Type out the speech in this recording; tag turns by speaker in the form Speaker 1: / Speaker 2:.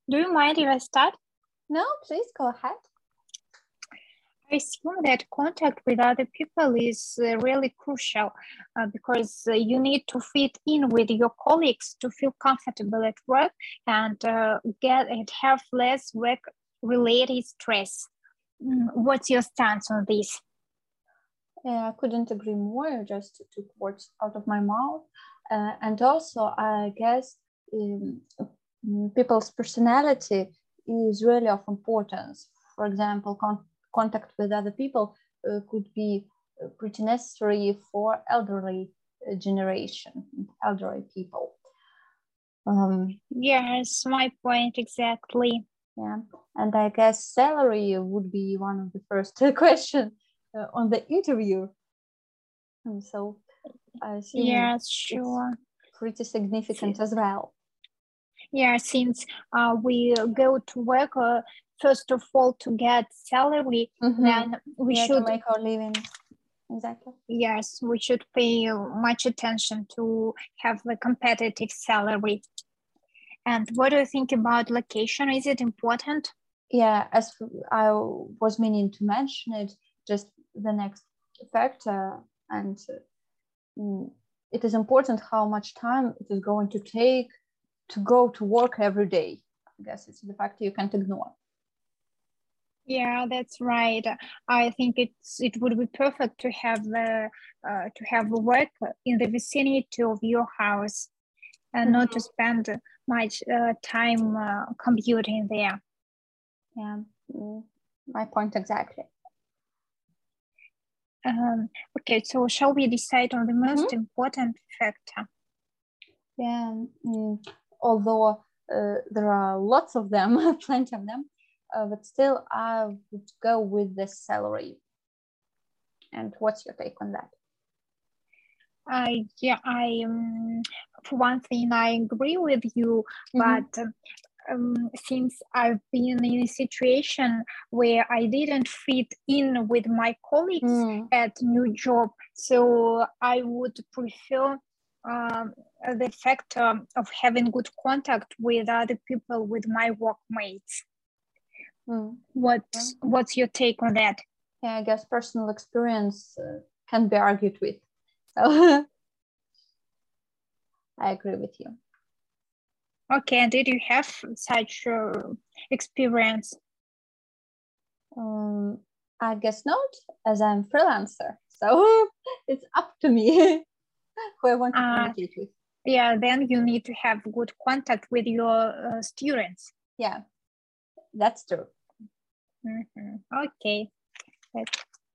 Speaker 1: Do you mind if I start?
Speaker 2: No, please go ahead.
Speaker 1: I assume that contact with other people is really crucial because you need to fit in with your colleagues to feel comfortable at work and have less work-related stress. What's your stance on this?
Speaker 2: I couldn't agree more. You just took words out of my mouth. And also, I guess people's personality is really of importance. For example, contact with other people could be pretty necessary for elderly generation, elderly people.
Speaker 1: Yes, my point exactly.
Speaker 2: Yeah, and I guess salary would be one of the first questions on the interview. And so I assume
Speaker 1: yes, sure.
Speaker 2: It's pretty significant as well.
Speaker 1: Yeah, since we go to work, first of all, to get salary, then we should
Speaker 2: to make our living. Exactly.
Speaker 1: Yes, we should pay much attention to have a competitive salary. And what do you think about location? Is it important?
Speaker 2: Yeah, as I was meaning to mention it, just the next factor, and it is important how much time it is going to take to go to work every day. I guess it's the factor you can't ignore.
Speaker 1: Yeah, that's right. I think it would be perfect to have work in the vicinity of your house and not to spend much time commuting there.
Speaker 2: Yeah, my point exactly.
Speaker 1: Okay, so shall we decide on the most important factor?
Speaker 2: Yeah, although there are lots of them, plenty of them, but still I would go with the salary. And what's your take on that?
Speaker 1: For one thing, I agree with you, but since I've been in a situation where I didn't fit in with my colleagues at new job, so I would prefer the factor of having good contact with other people, with my workmates. What's your take on that?
Speaker 2: Yeah, I guess personal experience can be argued with. So I agree with you.
Speaker 1: Okay, and did you have such experience?
Speaker 2: I guess not, as I'm freelancer. So it's up to me who I want to communicate with.
Speaker 1: Yeah, then you need to have good contact with your students.
Speaker 2: Yeah, that's true.
Speaker 1: Okay, that's